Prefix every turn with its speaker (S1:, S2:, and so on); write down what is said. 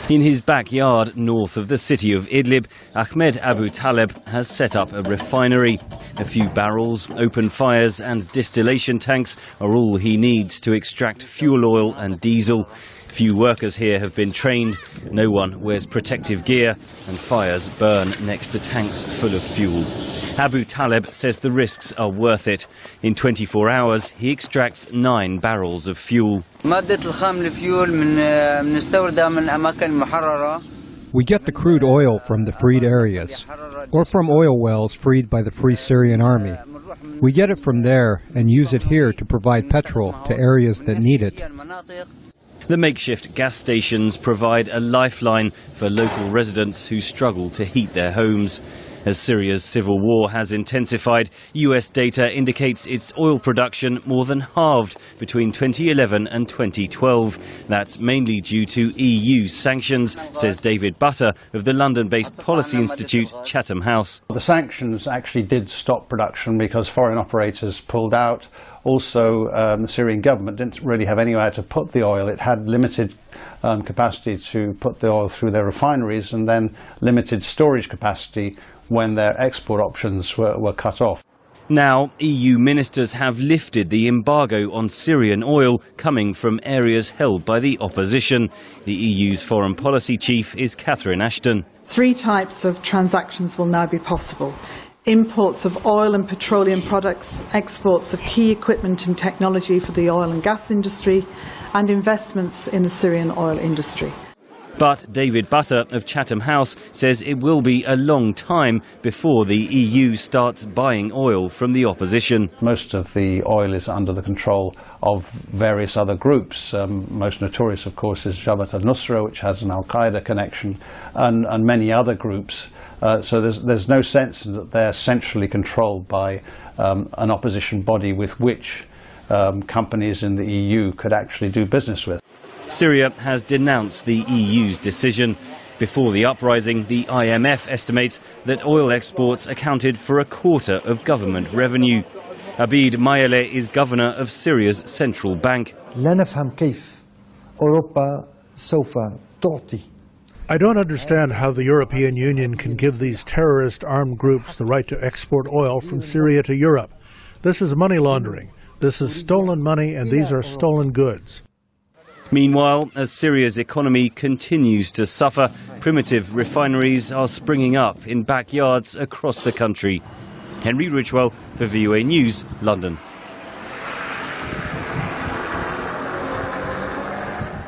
S1: In his backyard north of the city of Idlib, Ahmed Abu Taleb has set up a refinery. A few barrels, open fires and distillation tanks are all he needs to extract fuel oil and diesel. Few workers here have been trained, no one wears protective gear, and fires burn next to tanks full of fuel. Abu Taleb says the risks are worth it. In 24 hours, he extracts 9 barrels of fuel.
S2: We get
S3: the crude oil from the freed areas, or from oil wells freed by the Free Syrian Army. We get it from there and use it here to provide petrol to areas that need it.
S1: The makeshift gas stations provide a lifeline for local residents who struggle to heat their homes. As Syria's civil war has intensified, US data indicates its oil production more than halved between 2011 and 2012. That's mainly due to EU sanctions, says David Butter of the London-based policy institute Chatham House.
S4: The sanctions actually did stop production because foreign operators pulled out. Also, the Syrian government didn't really have anywhere to put the oil. It had limited capacity to put the oil through their refineries and then limited storage capacity when their export options were cut off.
S1: Now, EU ministers have lifted the embargo on Syrian oil coming from areas held by the opposition. The EU's foreign policy chief is Catherine Ashton.
S5: 3 types of transactions will now be possible. Imports of oil and petroleum products, exports of key equipment and technology for the oil and gas industry, and investments in the Syrian oil industry.
S1: But David Butter of Chatham House says it will be a long time before the EU starts buying oil from the opposition.
S4: Most of the oil is under the control of various other groups. Most notorious, of course, is Jabhat al-Nusra, which has an al-Qaeda connection, and many other groups. So there's no sense that they're centrally controlled by an opposition body with which companies in the EU could actually do business with.
S1: Syria has denounced the EU's decision. Before the uprising, the IMF estimates that oil exports accounted for 1/4 of government revenue. Abid Mayele is governor of Syria's central bank.
S6: I don't understand how the European Union can give these terrorist armed groups the right to export oil from Syria to Europe. This is money laundering. This is stolen money, and these are stolen goods.
S1: Meanwhile, as Syria's economy continues to suffer, primitive refineries are springing up in backyards across the country. Henry Ridgwell for VOA News, London.